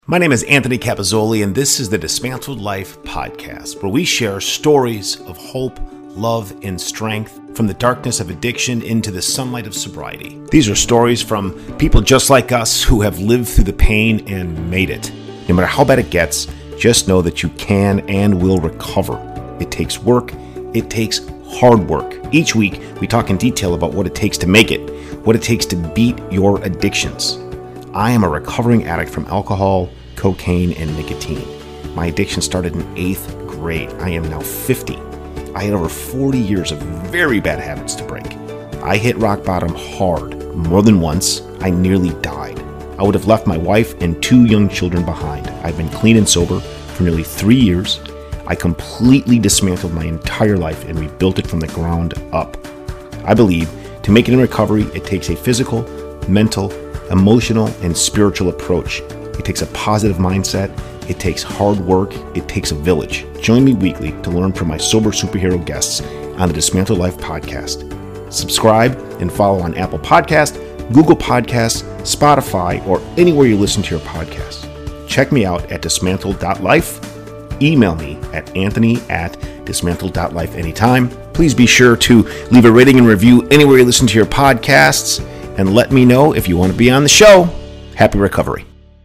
My name is Anthony Capozzoli, and this is the Dismantled Life podcast, where we share stories of hope, love, and strength from the darkness of addiction into the sunlight of sobriety. These are stories from people just like us who have lived through the pain and made it. No matter how bad it gets, just know that you can and will recover. It takes work. It takes hard work. Each week, we talk in detail about what it takes to make it, what it takes to beat your addictions. I am a recovering addict from alcohol, cocaine, and nicotine. My addiction started in 8th grade. I am now 50. I had over 40 years of very bad habits to break. I hit rock bottom hard. More than once, I nearly died. I would have left my wife and 2 young children behind. I've been clean and sober for nearly 3 years. I completely dismantled my entire life and rebuilt it from the ground up. I believe to make it in recovery, it takes a physical, mental, emotional, and spiritual approach. It takes a positive mindset. It takes hard work. It takes a village. Join me weekly to learn from my sober superhero guests on the Dismantled Life podcast. Subscribe and follow on Apple Podcasts, Google Podcasts, Spotify, or anywhere you listen to your podcasts. Check me out at dismantled.life. Email me at anthony@dismantled.life anytime. Please be sure to leave a rating and review anywhere you listen to your podcasts, and let me know if you want to be on the show. Happy recovery.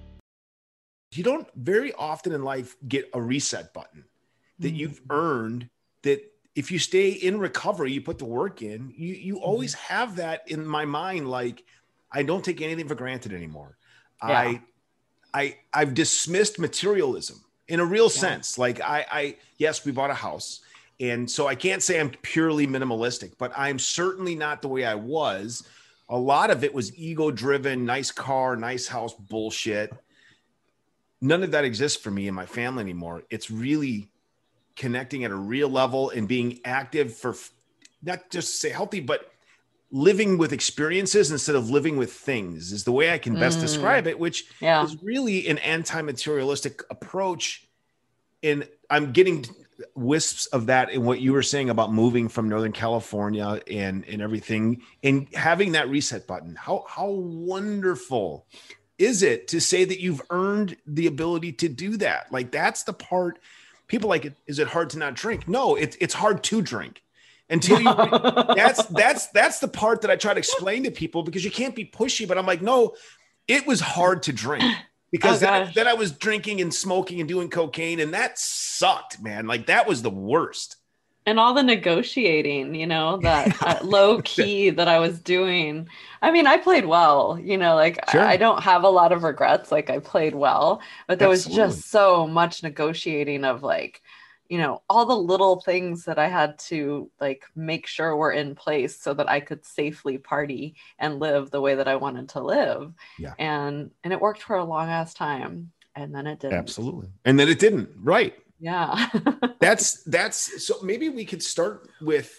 You don't very often in life get a reset button that you've earned, that if you stay in recovery, you put the work in, you always have that in my mind. Like, I don't take anything for granted anymore. Yeah. I've dismissed materialism in a real sense. Like yes, we bought a house, and so I can't say I'm purely minimalistic, but I'm certainly not the way I was. A lot of it was ego driven, nice car, nice house bullshit. None of that exists for me and my family anymore. It's really connecting at a real level and being active for not just say healthy, but living with experiences instead of living with things is the way I can best describe it, which is really an anti-materialistic approach. And I'm getting wisps of that in what you were saying about moving from Northern California and everything, and having that reset button. How wonderful is it to say that you've earned the ability to do that? Like, that's the part people like, is it hard to not drink? No, it's hard to drink until you, that's the part that I try to explain to people, because you can't be pushy, but I'm like, no, it was hard to drink because then I was drinking and smoking and doing cocaine, and that sucked, man. Like, that was the worst. And all the negotiating, that low key that I was doing. I mean, I played well, sure. I don't have a lot of regrets. Like, I played well, but there was just so much negotiating of all the little things that I had to make sure were in place so that I could safely party and live the way that I wanted to live. Yeah. And it worked for a long ass time. And then it didn't. Absolutely. And then it didn't. Right. Yeah. that's so maybe we could start with,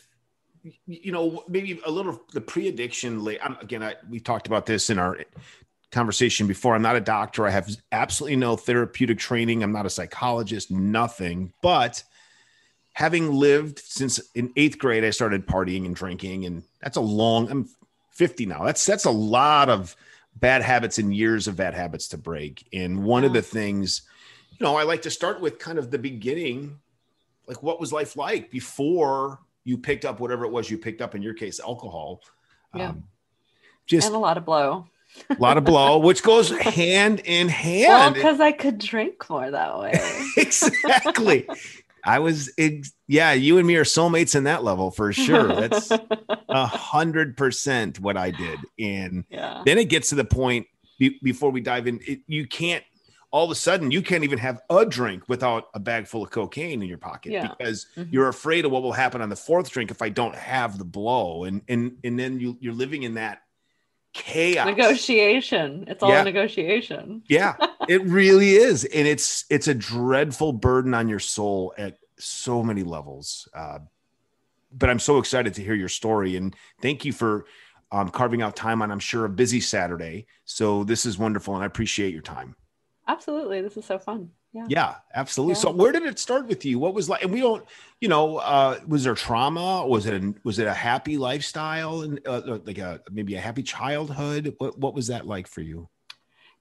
maybe a little the pre-addiction. We talked about this in our conversation before. I'm not a doctor. I have absolutely no therapeutic training. I'm not a psychologist, nothing. But having lived since in 8th grade, I started partying and drinking, and I'm 50 now. That's a lot of bad habits and years of bad habits to break. And one of the things, I like to start with kind of the beginning, like, what was life like before you picked up whatever it was you picked up, in your case, alcohol. Yeah. And a lot of blow. A lot of blow, which goes hand in hand. Well, because I could drink more that way. Exactly. You and me are soulmates in that level for sure. That's 100% what I did. And then it gets to the point before we dive in, you can't, all of a sudden you can't even have a drink without a bag full of cocaine in your pocket because you're afraid of what will happen on the 4th drink if I don't have the blow. And then you're living in that chaos. Negotiation. It's all a negotiation. Yeah, it really is. And it's a dreadful burden on your soul at so many levels. But I'm so excited to hear your story, and thank you for carving out time on, I'm sure, a busy Saturday. So this is wonderful, and I appreciate your time. Absolutely. This is so fun. Yeah, absolutely. Yeah. So where did it start with you? What was like, and we don't, was there trauma? Was it a happy lifestyle and maybe a happy childhood? What was that like for you?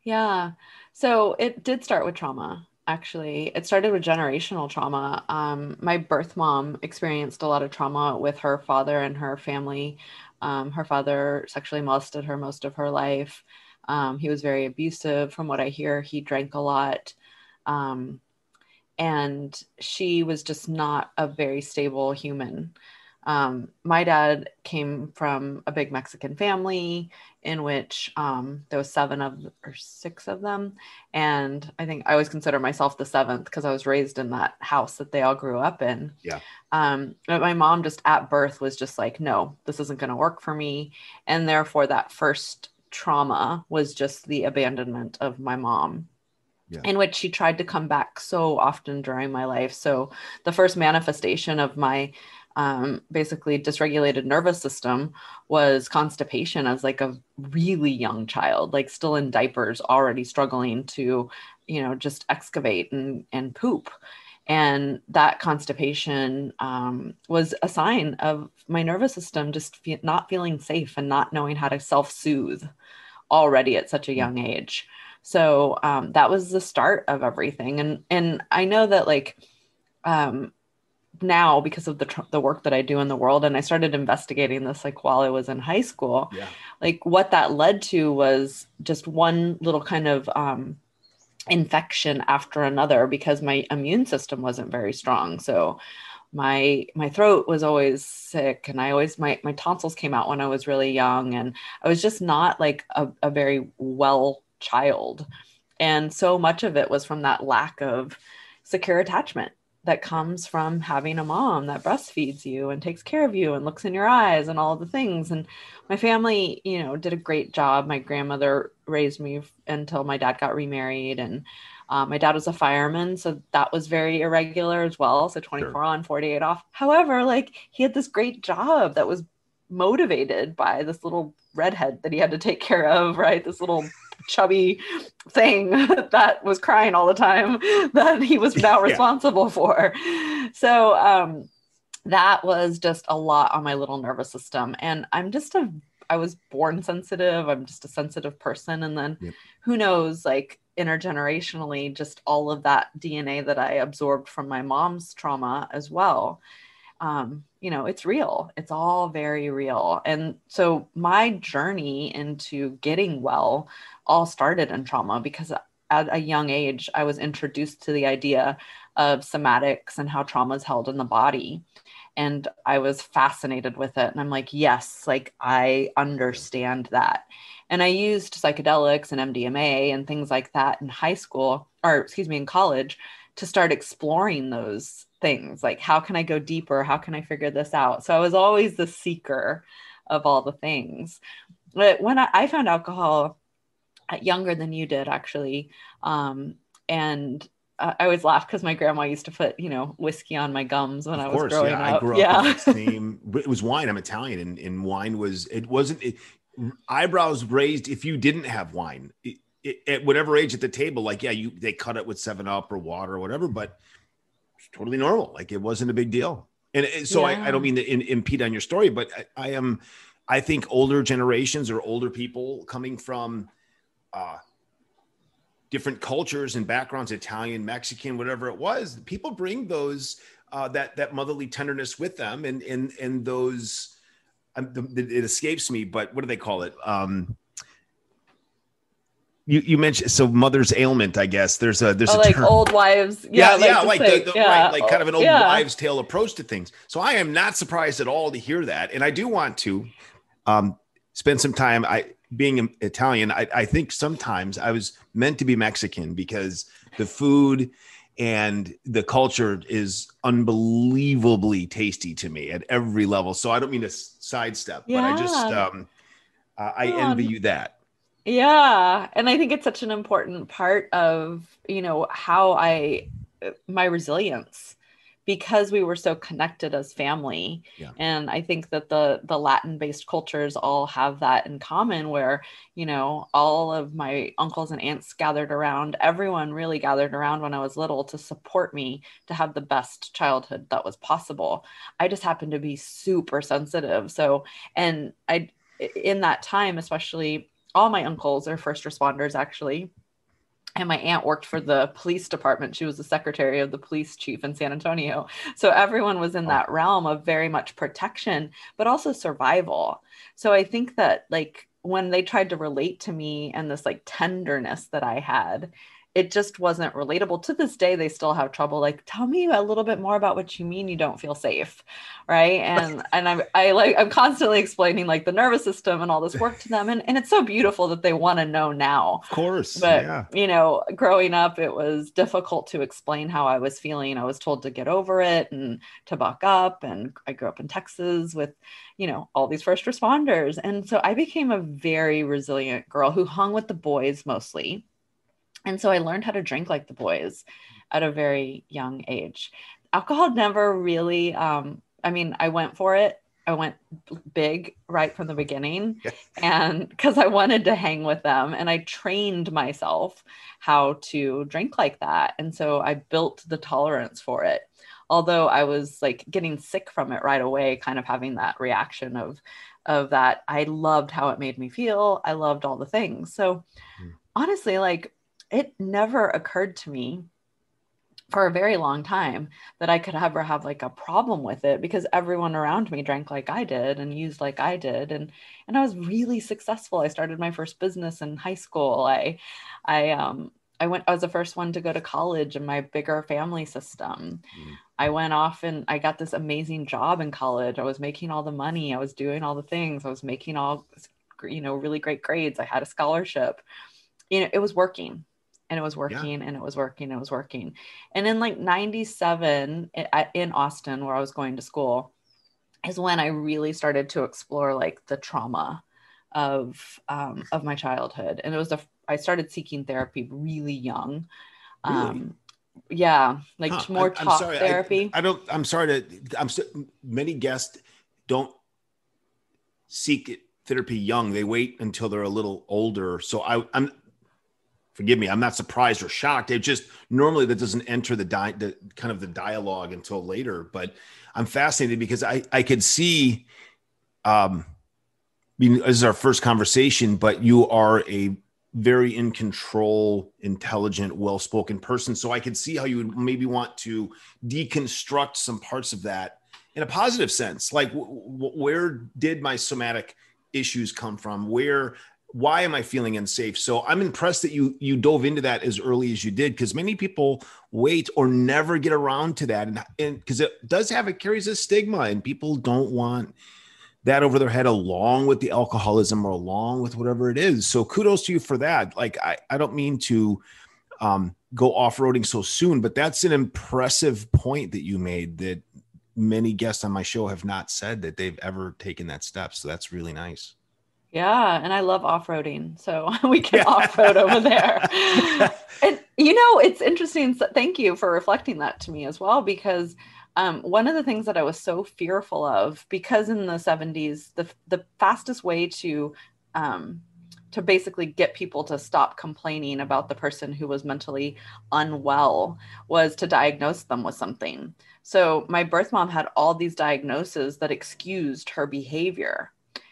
Yeah. So it did start with trauma. Actually, it started with generational trauma. My birth mom experienced a lot of trauma with her father and her family. Her father sexually molested her most of her life. He was very abusive. From what I hear, he drank a lot. Um, and she was just not a very stable human. My dad came from a big Mexican family in which there was seven of or six of them, and I think I always consider myself the seventh because I was raised in that house that they all grew up in. Yeah. But my mom just at birth was just like, no, this isn't going to work for me, and therefore that first trauma was just the abandonment of my mom. Yeah. In which she tried to come back so often during my life. So the first manifestation of my basically dysregulated nervous system was constipation as like a really young child, like still in diapers, already struggling to, just excavate and poop. And that constipation was a sign of my nervous system just not feeling safe and not knowing how to self-soothe already at such a young age. So that was the start of everything. And I know that like now because of the work that I do in the world, and I started investigating this like while I was in high school, like what that led to was just one little kind of infection after another because my immune system wasn't very strong. So my throat was always sick, and I always my tonsils came out when I was really young, and I was just not like a very well child. And so much of it was from that lack of secure attachment that comes from having a mom that breastfeeds you and takes care of you and looks in your eyes and all the things. And my family, did a great job. My grandmother raised me until my dad got remarried, and my dad was a fireman, so that was very irregular as well. So 24 on, 48 off. However, like he had this great job that was motivated by this little redhead that he had to take care of, right? This little chubby thing that was crying all the time that he was now responsible for. So that was just a lot on my little nervous system. And I was born sensitive. I'm just a sensitive person. And then who knows, like intergenerationally, just all of that DNA that I absorbed from my mom's trauma as well. It's real. It's all very real. And so my journey into getting well all started in trauma because at a young age, I was introduced to the idea of somatics and how trauma is held in the body. And I was fascinated with it. And I'm like, yes, like I understand that. And I used psychedelics and MDMA and things like that in in college to start exploring those things. Like, how can I go deeper? How can I figure this out? So I was always the seeker of all the things. But when I found alcohol younger than you did, actually, and I always laugh because my grandma used to put, whiskey on my gums when I was growing up. I grew up in that same, it was wine. I'm Italian, and wine eyebrows raised if you didn't have wine. At whatever age at the table, like, they cut it with 7-Up or water or whatever, but it's totally normal. Like it wasn't a big deal. And so I don't mean to impede on your story, but I think older generations or older people coming from different cultures and backgrounds, Italian, Mexican, whatever it was, people bring those, that motherly tenderness with them. And those, it escapes me, but what do they call it? You mentioned, so mother's ailment, I guess there's a like term. Old wives. Right, kind of an old wives' tale approach to things. So I am not surprised at all to hear that. And I do want to spend some time, being Italian, I think sometimes I was meant to be Mexican because the food and the culture is unbelievably tasty to me at every level. So I don't mean to sidestep, but I just, I envy you that. Yeah. And I think it's such an important part of, how my resilience, because we were so connected as family. Yeah. And I think that the Latin-based cultures all have that in common where, all of my uncles and aunts gathered around, everyone really gathered around when I was little to support me to have the best childhood that was possible. I just happened to be super sensitive. So, and in that time, especially all my uncles are first responders, actually. And my aunt worked for the police department. She was the secretary of the police chief in San Antonio. So everyone was in that realm of very much protection, but also survival. So I think that like when they tried to relate to me and this like tenderness that I had, it just wasn't relatable. To this day, they still have trouble. Like, tell me a little bit more about what you mean you don't feel safe, right? And I'm constantly explaining like the nervous system and all this work to them, and it's so beautiful that they want to know now. Of course, but yeah. You know, growing up, it was difficult to explain how I was feeling. I was told to get over it and to buck up. And I grew up in Texas with, you know, all these first responders, and so I became a very resilient girl who hung with the boys mostly. And so I learned how to drink like the boys at a very young age. Alcohol never really, I mean, I went for it. I went big right from the beginning, and because I wanted to hang with them, and I trained myself how to drink like that. And so I built the tolerance for it. Although I was like getting sick from it right away, kind of having that reaction of that. I loved how it made me feel. I loved all the things. So honestly, like, it never occurred to me for a very long time that I could ever have like a problem with it, because everyone around me drank like I did and used like I did. And I was really successful. I started my first business in high school. I was the first one to go to college in my bigger family system. I went off and I got this amazing job in college. I was making all the money. I was doing all the things. I was making all, you know, really great grades. I had a scholarship. You know, it was working. And it was working, and it was working, and it was working. And in like 97 in Austin, where I was going to school, is when I really started to explore like the trauma of my childhood. And it was I started seeking therapy really young. Really? Yeah, like more talk therapy. Many guests don't seek therapy young. They wait until they're a little older. So I'm forgive me, I'm not surprised or shocked. It just normally that doesn't enter the kind of the dialogue until later. But I'm fascinated because I could see, I mean, this is our first conversation, but you are a very in control, intelligent, well-spoken person. So I could see how you would maybe want to deconstruct some parts of that in a positive sense. Like where did my somatic issues come from? Why am I feeling unsafe? So I'm impressed that you dove into that as early as you did, because many people wait or never get around to that. And because it carries a stigma, and people don't want that over their head along with the alcoholism or along with whatever it is. So kudos to you for that. Like, I don't mean to go off-roading so soon, but that's an impressive point that you made that many guests on my show have not said that they've ever taken that step. So that's really nice. Yeah. And I love off-roading. So we can off-road over there. And, you know, it's interesting. Thank you for reflecting that to me as well, because one of the things that I was so fearful of, because in the 70s, the fastest way to basically get people to stop complaining about the person who was mentally unwell was to diagnose them with something. So my birth mom had all these diagnoses that excused her behavior.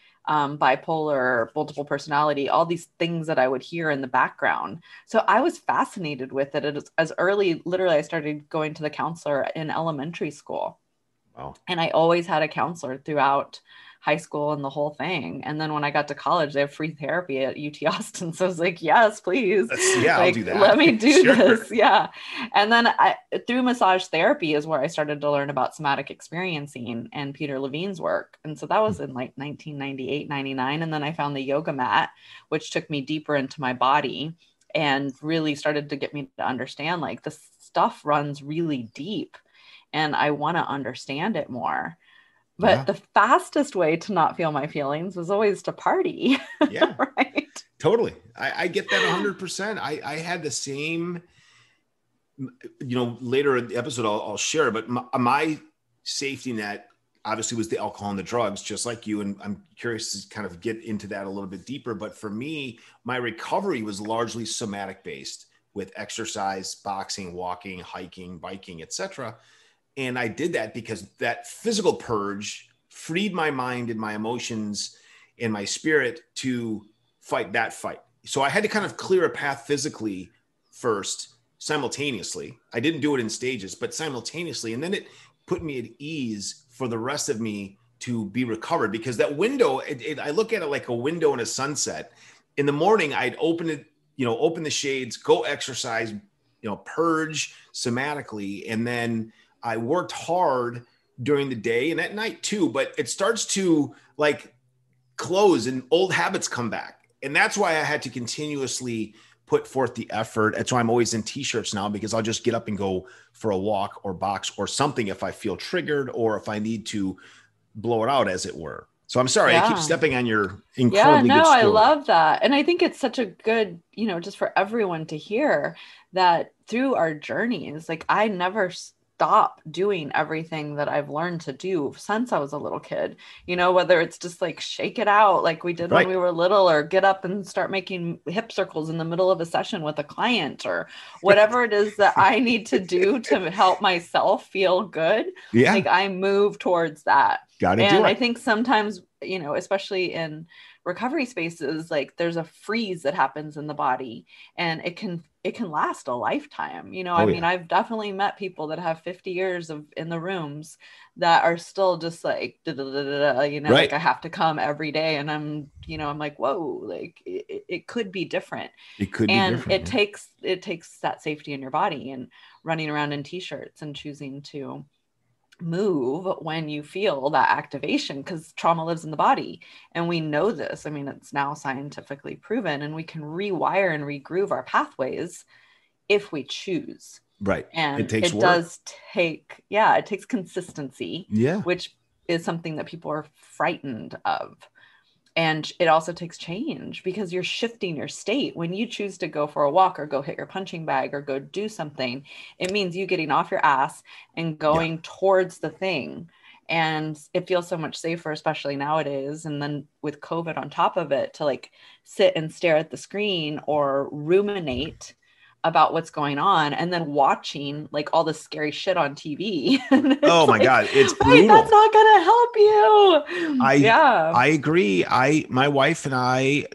Bipolar, multiple personality, all these things that I would hear in the background. So I was fascinated with it as early, literally, I started going to the counselor in elementary school. Wow. And I always had a counselor throughout high school and the whole thing. And then when I got to college, they have free therapy at UT Austin. So I was like, yes, please. I'll do that. Let me do this. Yeah. And then through massage therapy is where I started to learn about somatic experiencing and Peter Levine's work. And so that was in like 1998, 99. And then I found the yoga mat, which took me deeper into my body and really started to get me to understand like this stuff runs really deep and I want to understand it more. But the fastest way to not feel my feelings was always to party. Yeah. Right. Totally. I get that 100%. I had the same, you know, later in the episode, I'll share, but my safety net obviously was the alcohol and the drugs, just like you. And I'm curious to kind of get into that a little bit deeper. But for me, my recovery was largely somatic based with exercise, boxing, walking, hiking, biking, etc. And I did that because that physical purge freed my mind and my emotions and my spirit to fight that fight. So I had to kind of clear a path physically first, simultaneously. I didn't do it in stages, but simultaneously. And then it put me at ease for the rest of me to be recovered, because that window, I look at it like a window in a sunset. In the morning, I'd open it, open the shades, go exercise, purge somatically. And then I worked hard during the day and at night too, but it starts to like close and old habits come back. And that's why I had to continuously put forth the effort. That's why I'm always in t-shirts now, because I'll just get up and go for a walk or box or something if I feel triggered or if I need to blow it out, as it were. So I'm sorry, I keep stepping on your incredibly good story. I love that. And I think it's such a good, just for everyone to hear that through our journeys, like I never stop doing everything that I've learned to do since I was a little kid, whether it's just like shake it out like we did when we were little, or get up and start making hip circles in the middle of a session with a client, or whatever it is that I need to do to help myself feel good. Yeah. Like I move towards that. Gotta do it. I think sometimes, especially in recovery spaces, like there's a freeze that happens in the body, and it can last a lifetime. I mean, I've definitely met people that have 50 years in the rooms that are still just like, like I have to come every day. And I'm like, whoa, like it could be different. It could be different. And it takes that safety in your body, and running around in t-shirts and choosing to move when you feel that activation, because trauma lives in the body. And we know this. I mean, it's now scientifically proven, and we can rewire and regroove our pathways if we choose. Right. And it takes work. It takes consistency, which is something that people are frightened of. And it also takes change, because you're shifting your state. When you choose to go for a walk or go hit your punching bag or go do something, it means you getting off your ass and going towards the thing. And it feels so much safer, especially nowadays. And then with COVID on top of it, to like sit and stare at the screen or ruminate about what's going on, and then watching like all the scary shit on TV. Oh my God. It's brutal. That's not going to help you. I agree. My wife and I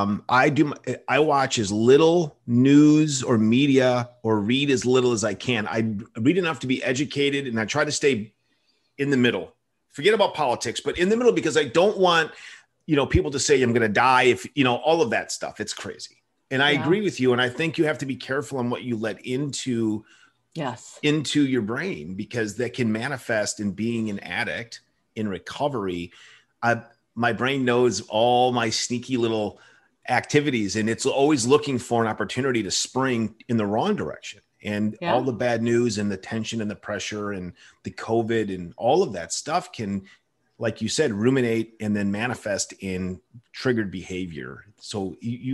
watch as little news or media or read as little as I can. I read enough to be educated, and I try to stay in the middle. Forget about politics, but in the middle, because I don't want, people to say I'm going to die if, all of that stuff. It's crazy. And I agree with you. And I think you have to be careful on what you let into your brain, because that can manifest in being an addict in recovery. My brain knows all my sneaky little activities, and it's always looking for an opportunity to spring in the wrong direction. And all the bad news and the tension and the pressure and the COVID and all of that stuff can, like you said, ruminate and then manifest in triggered behavior. So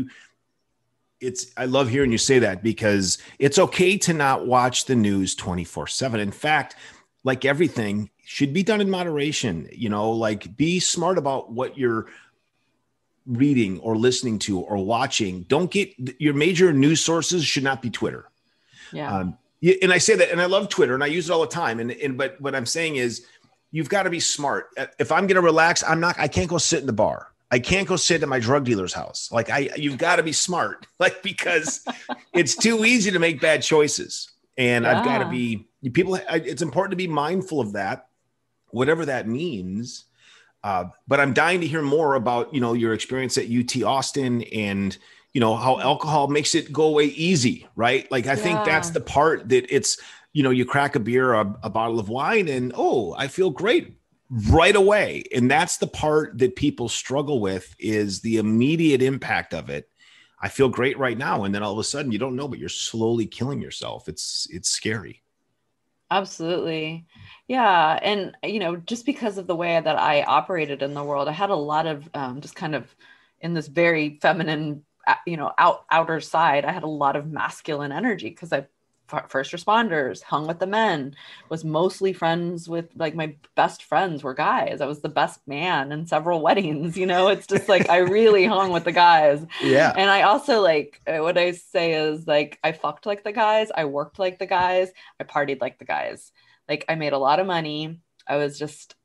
I love hearing you say that, because it's okay to not watch the news 24/7. In fact, like everything should be done in moderation, like be smart about what you're reading or listening to or watching. Don't get your major news sources should not be Twitter. Yeah. And I say that, and I love Twitter and I use it all the time. But what I'm saying is you've got to be smart. If I'm going to relax, I can't go sit in the bar. I can't go sit at my drug dealer's house. Like you've got to be smart, because it's too easy to make bad choices. And I've got to be it's important to be mindful of that, whatever that means. But I'm dying to hear more about, your experience at UT Austin and, how alcohol makes it go away easy, right? Like, I think that's the part that it's, you crack a beer, a bottle of wine, and, I feel great right away. And that's the part that people struggle with, is the immediate impact of it. I feel great right now. And then all of a sudden you don't know, but you're slowly killing yourself. It's scary. Absolutely. Yeah. And, just because of the way that I operated in the world, I had a lot of just kind of in this very feminine, outer side, I had a lot of masculine energy, because I first responders, hung with the men, was mostly friends with, like, my best friends were guys. I was the best man in several weddings, it's just like, I really hung with the guys. Yeah. And I also, like, what I say is, like, I fucked like the guys. I worked like the guys. I partied like the guys. Like, I made a lot of money. I was just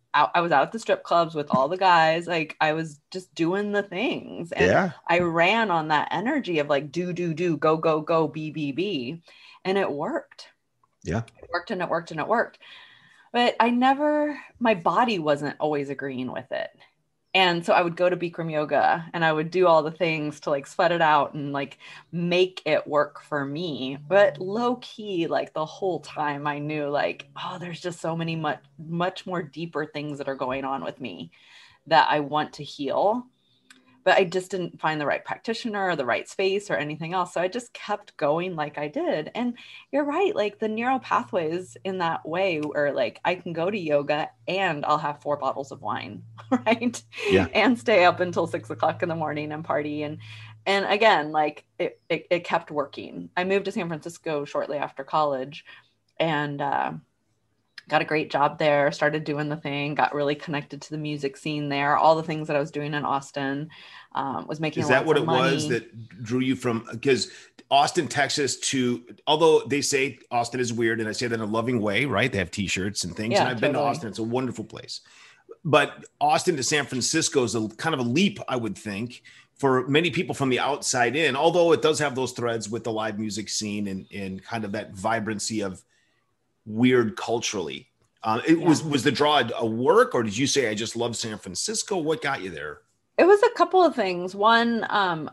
out, I was out at the strip clubs with all the guys. Like I was just doing the things, and I ran on that energy of like, do, go, go, go, be. And it worked. Yeah. It worked and it worked and it worked. But my body wasn't always agreeing with it. And so I would go to Bikram yoga and I would do all the things to like sweat it out and like make it work for me. But low key, like the whole time I knew like, oh, there's just so many much more deeper things that are going on with me that I want to heal. But I just didn't find the right practitioner or the right space or anything else. So I just kept going like I did. And you're right. Like the neural pathways in that way where like I can go to yoga and I'll have 4 bottles of wine, right? Yeah. And stay up until 6 o'clock in the morning and party. And again, like it kept working. I moved to San Francisco shortly after college and, got a great job there, started doing the thing, got really connected to the music scene there. All the things that I was doing in Austin, was making. Is that what it was that drew you from? Because Austin, Texas although they say Austin is weird, and I say that in a loving way, right? They have t-shirts and things. Yeah, and I've been to Austin. It's a wonderful place. But Austin to San Francisco is a kind of a leap, I would think, for many people from the outside in, although it does have those threads with the live music scene and kind of that vibrancy of weird culturally. Was the draw a work, or did you say I just love San Francisco? What got you there? It was a couple of things. One,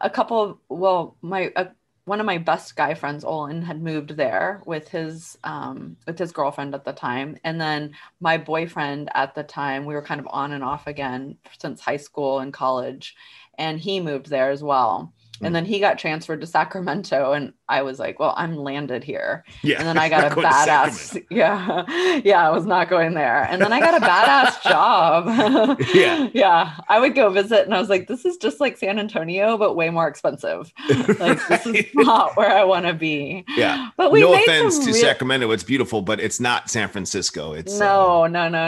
one of my best guy friends, Olin, had moved there with his girlfriend at the time. And then my boyfriend at the time, we were kind of on and off again since high school and college, and he moved there as well. And then he got transferred to Sacramento, and I was like, well, I'm landed here. Yeah. And then I got a badass. Yeah. I was not going there. And then I got a badass job. Yeah. I would go visit and I was like, this is just like San Antonio, but way more expensive. Like this is not where I want to be. Yeah. But no offense to Sacramento. It's beautiful, but it's not San Francisco. It's no.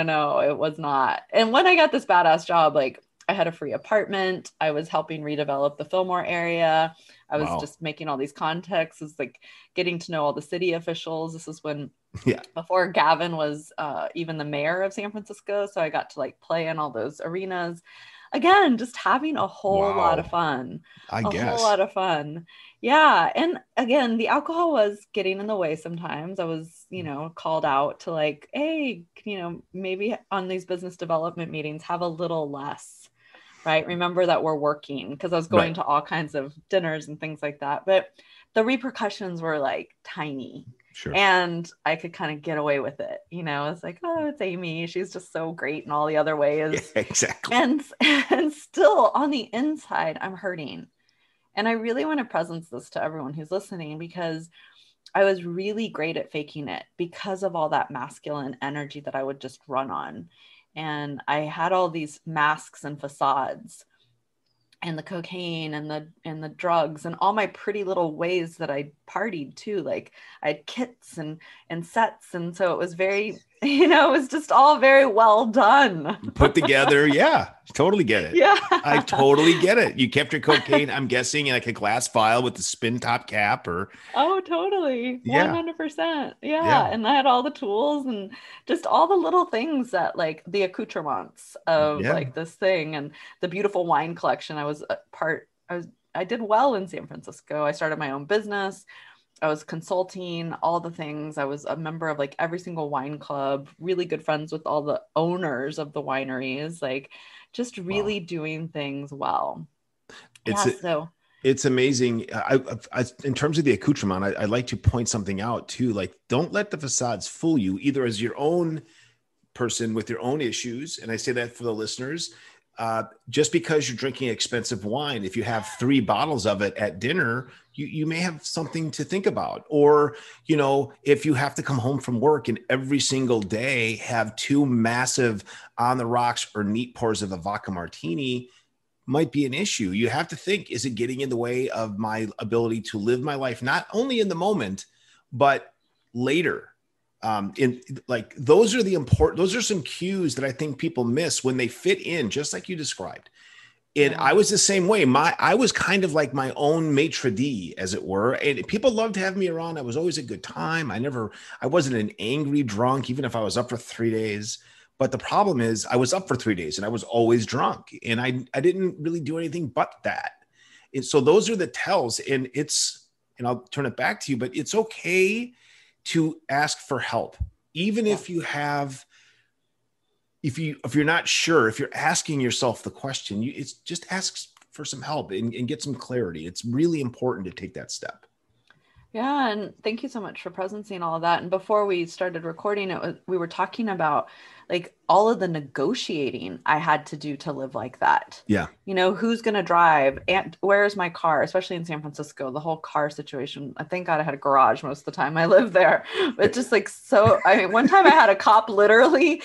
It was not. And when I got this badass job, like, I had a free apartment. I was helping redevelop the Fillmore area. I was just making all these contacts. It's like getting to know all the city officials. This is when, before Gavin was even the mayor of San Francisco. So I got to like play in all those arenas. Again, just having a whole lot of fun. A whole lot of fun. Yeah. And again, the alcohol was getting in the way sometimes. I was, called out to like, hey, maybe on these business development meetings, have a little less. Right. Remember that we're working, because I was going to all kinds of dinners and things like that. But the repercussions were like tiny. Sure. And I could kind of get away with it. It's like, oh, it's Amy. She's just so great in all the other ways. Yeah, exactly. And still on the inside, I'm hurting. And I really want to presence this to everyone who's listening, because I was really great at faking it because of all that masculine energy that I would just run on. And I had all these masks and facades and the cocaine and the drugs and all my pretty little ways that I partied too. Like I had kits and sets. And so it was very, it was just all very well done. Put together. Yeah. Totally get it. Yeah. I totally get it. You kept your cocaine, I'm guessing, in like a glass vial with the spin top cap or. Oh, totally. 100%. Yeah. And I had all the tools and just all the little things that like the accoutrements of like this thing and the beautiful wine collection. I did well in San Francisco. I started my own business. I was consulting, all the things. I was a member of like every single wine club, really good friends with all the owners of the wineries, like just really doing things well. It's amazing. I, in terms of the accoutrement, I'd like to point something out too. Like, don't let the facades fool you, either as your own person with your own issues. And I say that for the listeners. Just because you're drinking expensive wine, if you have 3 bottles of it at dinner, you may have something to think about. Or, if you have to come home from work and every single day have 2 massive on the rocks or neat pours of a vodka martini, might be an issue. You have to think, is it getting in the way of my ability to live my life, not only in the moment, but later? Those are some cues that I think people miss when they fit in, just like you described. And I was the same way. I was kind of like my own maitre d', as it were. And people loved to have me around. I was always a good time. I wasn't an angry drunk, even if I was up for 3 days. But the problem is I was up for 3 days and I was always drunk, and I didn't really do anything but that. And so those are the tells, and I'll turn it back to you, but it's okay to ask for help. Even if you have, if you're not sure, if you're asking yourself the question, it's just ask for some help and get some clarity. It's really important to take that step. Yeah. And thank you so much for presencing all of that. And before we started recording we were talking about like all of the negotiating I had to do to live like that. Yeah. You know, who's going to drive and where's my car, especially in San Francisco, the whole car situation. I thank God I had a garage most of the time I lived there, but just like, so, I mean, one time I had a cop literally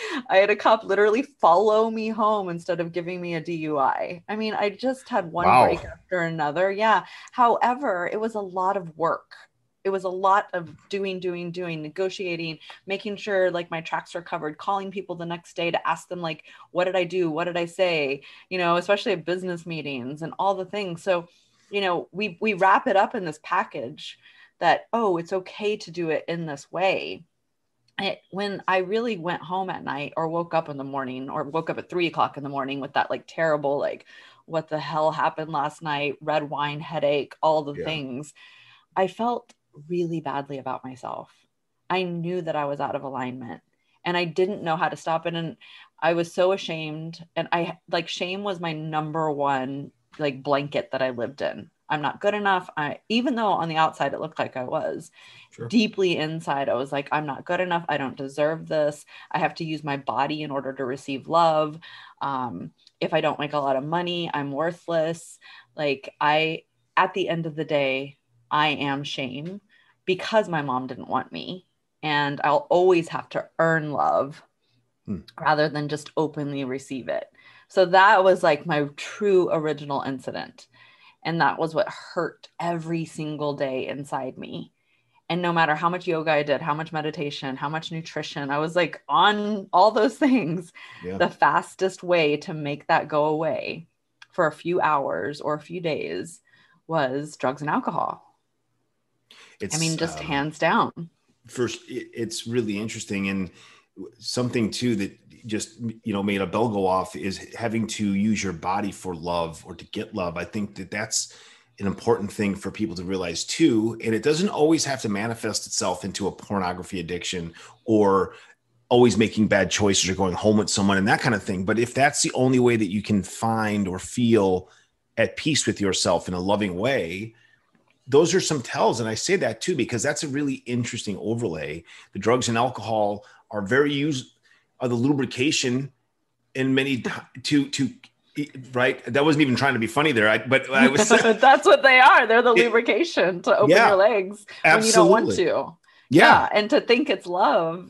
follow me home instead of giving me a DUI. I mean, I just had one break after another. Yeah. However, it was a lot of work. It was a lot of doing, negotiating, making sure like my tracks are covered, calling people the next day to ask them like, what did I do? What did I say? You know, especially at business meetings and all the things. So, you know, we wrap it up in this package that, oh, it's okay to do it in this way. When I really went home at night or woke up in the morning or woke up at 3:00 in the morning with that like terrible, like what the hell happened last night, red wine headache, all the things, I felt really badly about myself. I knew that I was out of alignment and I didn't know how to stop it. And I was so ashamed. And shame was my number one like blanket that I lived in. I'm not good enough. Even though on the outside it looked like I was, deeply inside, I was like, I'm not good enough. I don't deserve this. I have to use my body in order to receive love. If I don't make a lot of money, I'm worthless. At the end of the day, I am shame because my mom didn't want me, and I'll always have to earn love rather than just openly receive it. So that was like my true original incident. And that was what hurt every single day inside me. And no matter how much yoga I did, how much meditation, how much nutrition, I was like on all those things, the fastest way to make that go away for a few hours or a few days was drugs and alcohol. Just hands down. First, it's really interesting. And something too that just, made a bell go off is having to use your body for love or to get love. I think that that's an important thing for people to realize too. And it doesn't always have to manifest itself into a pornography addiction or always making bad choices or going home with someone and that kind of thing. But if that's the only way that you can find or feel at peace with yourself in a loving way, those are some tells. And I say that too, because that's a really interesting overlay. The drugs and alcohol are are the lubrication in many right. That wasn't even trying to be funny there. But I was, that's what they are. They're the lubrication to open your legs when you don't want to. Yeah. And to think it's love,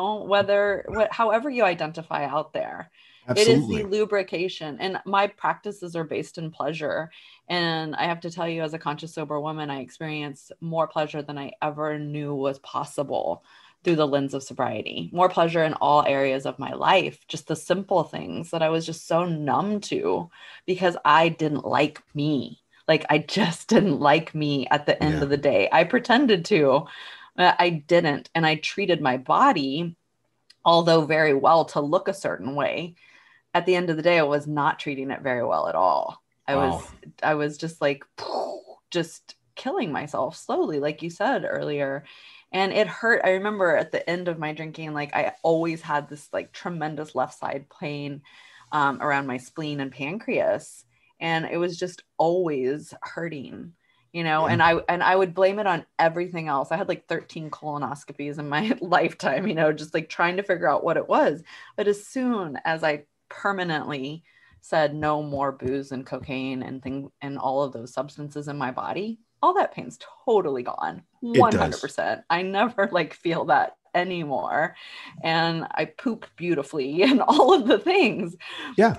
however you identify out there. Absolutely. It is the lubrication. And my practices are based in pleasure. And I have to tell you, as a conscious sober woman, I experienced more pleasure than I ever knew was possible through the lens of sobriety. More pleasure in all areas of my life, just the simple things that I was just so numb to because I didn't like me. Like I just didn't like me at the end of the day. I pretended to, but I didn't. And I treated my body, although very well, to look a certain way. At the end of the day, I was not treating it very well at all. I was just like, just killing myself slowly, like you said earlier. And it hurt. I remember at the end of my drinking, like I always had this like tremendous left side pain around my spleen and pancreas. And it was just always hurting, and I would blame it on everything else. I had like 13 colonoscopies in my lifetime, just like trying to figure out what it was. But as soon as I permanently said no more booze and cocaine and all of those substances in my body, all that pain's totally gone. 100%. I never feel that anymore. And I poop beautifully and all of the things. Yeah.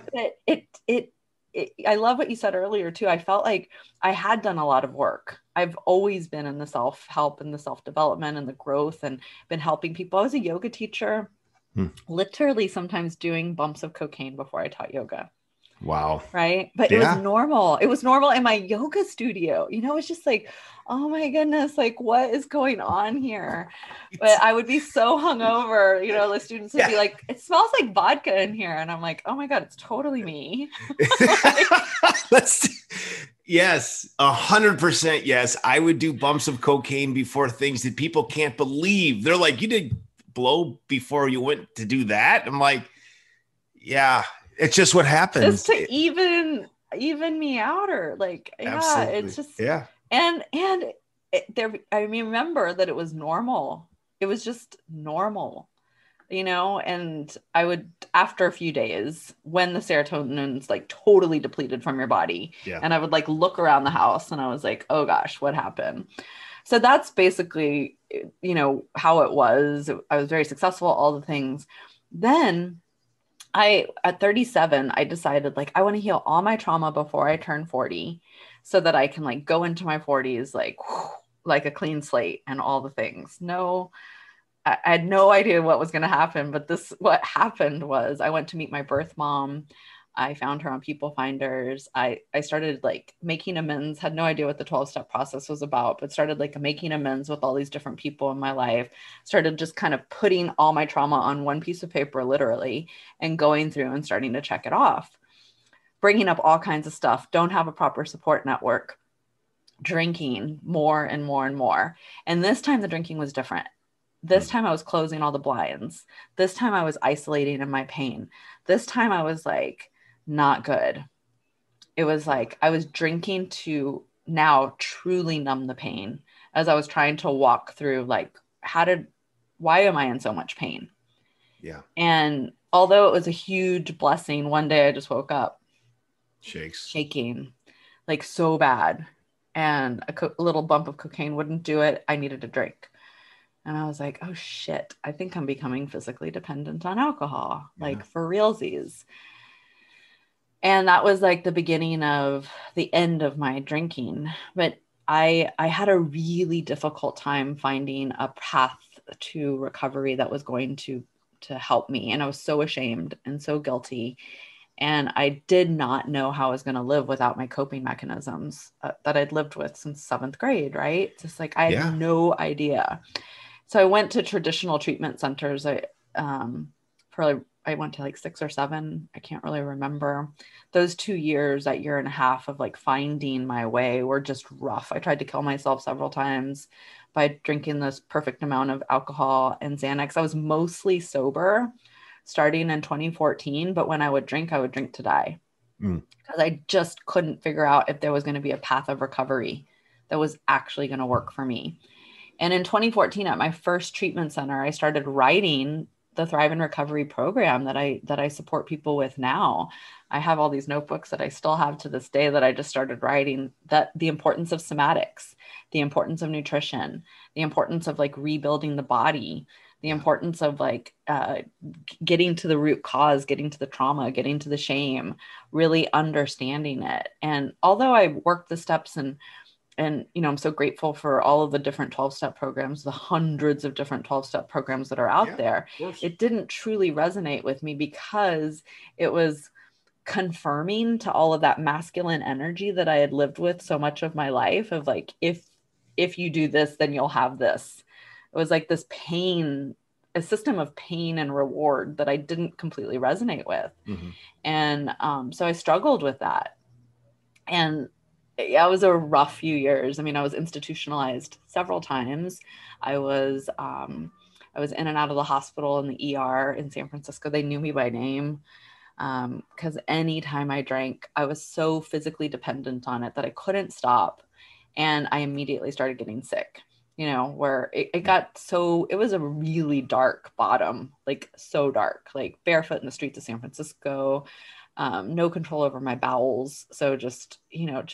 I love what you said earlier too. I felt like I had done a lot of work. I've always been in the self-help and the self-development and the growth and been helping people. I was a yoga teacher, literally sometimes doing bumps of cocaine before I taught yoga. Wow. Right. But it was normal. It was normal in my yoga studio. You know, it's just like, oh my goodness, like what is going on here? But I would be so hungover, you know, the students would be like, it smells like vodka in here. And I'm like, oh my God, it's totally me. Yes, 100%. Yes. I would do bumps of cocaine before things that people can't believe. They're like, you did blow before you went to do that? I'm like, yeah, it's just what happens. Just to even me out, or like, absolutely. It's just, and I remember that it was normal. It was just normal, you know, and I would, after a few days, when the serotonin's like totally depleted from your body, and I would like look around the house and I was like, oh gosh, what happened? So that's basically, you know, how it was. I was very successful, all the things. Then at 37, I decided like, I want to heal all my trauma before I turn 40 so that I can like go into my 40s, like a clean slate and all the things. No, I had no idea what was going to happen, but what happened was I went to meet my birth mom. I found her on People Finders. I started like making amends, had no idea what the 12-step process was about, but started like making amends with all these different people in my life, started just kind of putting all my trauma on one piece of paper, literally, and going through and starting to check it off, bringing up all kinds of stuff, don't have a proper support network, drinking more and more and more. And this time the drinking was different. This time I was closing all the blinds. This time I was isolating in my pain. This time I was like, not good. It was like I was drinking to now truly numb the pain as I was trying to walk through like, why am I in so much pain? Yeah. And although it was a huge blessing, one day I just woke up shaking like so bad, and a little bump of cocaine wouldn't do it. I needed a drink. And I was like, oh shit, I think I'm becoming physically dependent on alcohol, like for realsies. And that was like the beginning of the end of my drinking. But I had a really difficult time finding a path to recovery that was going to help me. And I was so ashamed and so guilty. And I did not know how I was going to live without my coping mechanisms that I'd lived with since 7th grade, right? Just like I had no idea. So I went to traditional treatment centers. I went to like 6 or 7. I can't really remember. Those 2 years, that year and a half of like finding my way were just rough. I tried to kill myself several times by drinking this perfect amount of alcohol and Xanax. I was mostly sober starting in 2014, but when I would drink to die because I just couldn't figure out if there was going to be a path of recovery that was actually going to work for me. And in 2014, at my first treatment center, I started writing the Thrive in Recovery program that I support people with now. I have all these notebooks that I still have to this day that I just started writing, that the importance of somatics, the importance of nutrition, the importance of like rebuilding the body, the importance of like getting to the root cause, getting to the trauma, getting to the shame, really understanding it. And although I worked the steps and, you know, I'm so grateful for all of the different 12-step programs, the hundreds of different 12-step programs that are out there. It didn't truly resonate with me because it was confirming to all of that masculine energy that I had lived with so much of my life of like, if you do this, then you'll have this. It was like this pain, a system of pain and reward that I didn't completely resonate with. And so I struggled with that. And it was a rough few years. I mean, I was institutionalized several times. I was in and out of the hospital in the ER in San Francisco. They knew me by name because anytime I drank, I was so physically dependent on it that I couldn't stop. And I immediately started getting sick, you know, where it got so, it was a really dark bottom, like so dark, like barefoot in the streets of San Francisco, no control over my bowels. So just, you know,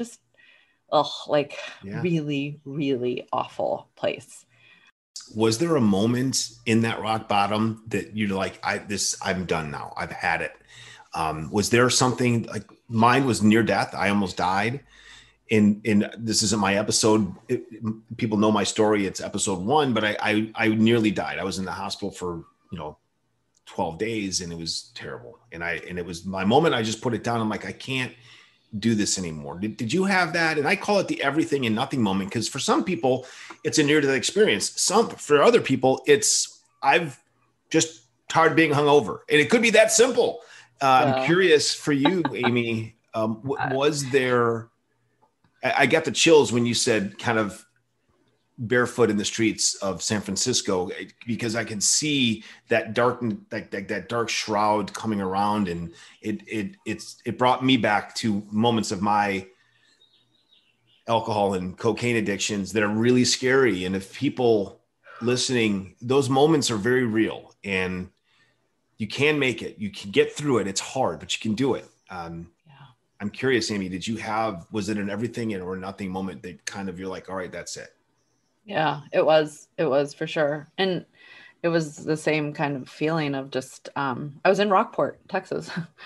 really, really awful place. Was there a moment in that rock bottom that you're like, I'm done now. I've had it. Was there something like mine was near death? I almost died. In this isn't my episode. People know my story. It's episode 1, but I nearly died. I was in the hospital for, 12 days and it was terrible. And it was my moment. I just put it down. I'm like, I can't do this anymore. Did you have that? And I call it the everything and nothing moment, because for some people it's a near death experience. For other people, it's I've just tired being hungover, and it could be that simple. I'm curious for you, Amy. Was there? I got the chills when you said kind of barefoot in the streets of San Francisco, because I could see that that dark shroud coming around, and it brought me back to moments of my alcohol and cocaine addictions that are really scary. And if people listening, those moments are very real, and you can make it. You can get through it. It's hard, but you can do it. I'm curious, Amy, was it an everything or nothing moment that kind of you're like, all right, that's it? Yeah, it was for sure. And it was the same kind of feeling of just, I was in Rockport, Texas.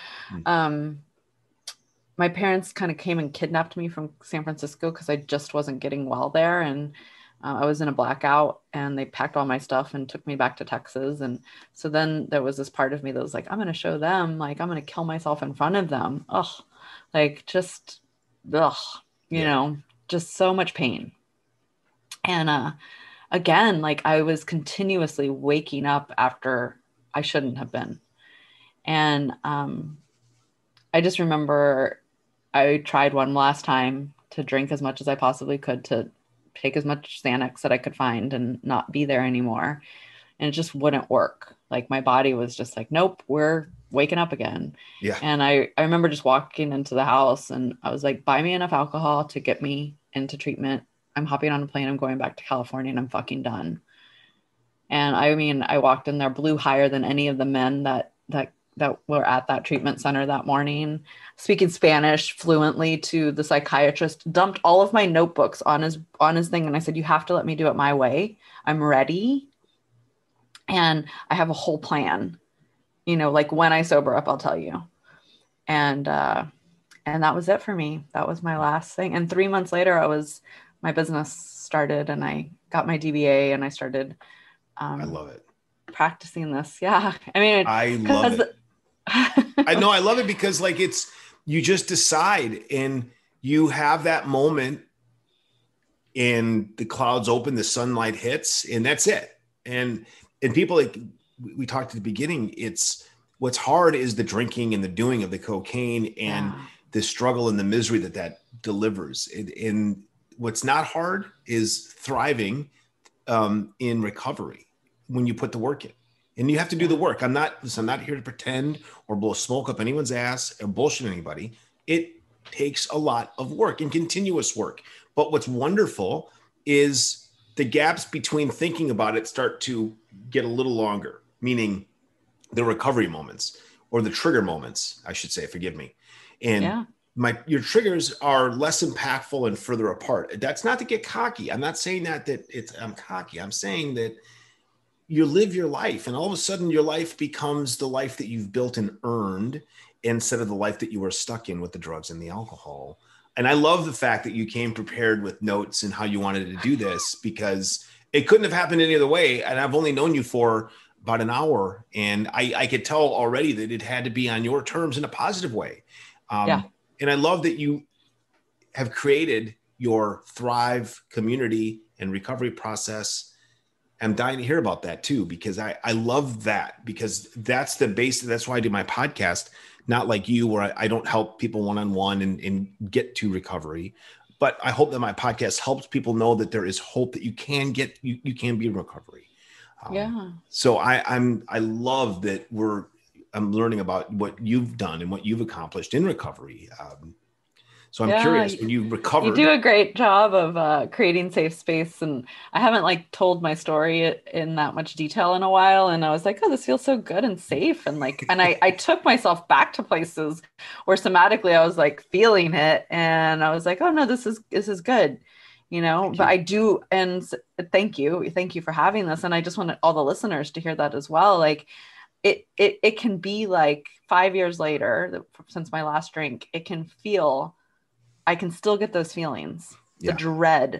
My parents kind of came and kidnapped me from San Francisco because I just wasn't getting well there. And I was in a blackout, and they packed all my stuff and took me back to Texas. And so then there was this part of me that was like, I'm going to show them, like, I'm going to kill myself in front of them. Just so much pain. And again, like, I was continuously waking up after I shouldn't have been. And I just remember I tried one last time to drink as much as I possibly could, to take as much Xanax that I could find and not be there anymore. And it just wouldn't work. Like, my body was just like, nope, we're waking up again. Yeah. And I remember just walking into the house, and I was like, buy me enough alcohol to get me into treatment. I'm hopping on a plane. I'm going back to California, and I'm fucking done. And I mean, I walked in there, blew higher than any of the men that were at that treatment center that morning, speaking Spanish fluently to the psychiatrist, dumped all of my notebooks on his thing. And I said, you have to let me do it my way. I'm ready. And I have a whole plan, like, when I sober up, I'll tell you. And that was it for me. That was my last thing. And 3 months later, my business started, and I got my DBA, and I started, I love it. Practicing this. Yeah. I mean, I love it. I know. I love it because, like, you just decide, and you have that moment, and the clouds open, the sunlight hits, and that's it. And people, like we talked at the beginning, what's hard is the drinking and the doing of the cocaine and the struggle and the misery that delivers. And what's not hard is thriving in recovery when you put the work in. And you have to do the work. I'm not here to pretend or blow smoke up anyone's ass or bullshit anybody. It takes a lot of work and continuous work. But what's wonderful is the gaps between thinking about it start to get a little longer, meaning the recovery moments, or the trigger moments, I should say, forgive me. And your triggers are less impactful and further apart. That's not to get cocky. I'm not saying that I'm cocky. I'm saying that you live your life, and all of a sudden your life becomes the life that you've built and earned, instead of the life that you were stuck in with the drugs and the alcohol. And I love the fact that you came prepared with notes and how you wanted to do this, because it couldn't have happened any other way. And I've only known you for about an hour, and I could tell already that it had to be on your terms in a positive way. And I love that you have created your Thrive community and recovery process. I'm dying to hear about that too, because I love that, because that's the base. That's why I do my podcast, not like you, where I don't help people one-on-one and get to recovery, but I hope that my podcast helps people know that there is hope, that you can you can be in recovery. So I love that I'm learning about what you've done and what you've accomplished in recovery. So I'm curious, when you recovered. You do a great job of creating safe space. And I haven't told my story in that much detail in a while. And I was like, oh, this feels so good and safe. And I took myself back to places where somatically I was feeling it. And I was like, oh no, this is good. But I do. And thank you for having this. And I just want all the listeners to hear that as well. It can be 5 years later since my last drink, it can feel, I can still get those feelings, the dread,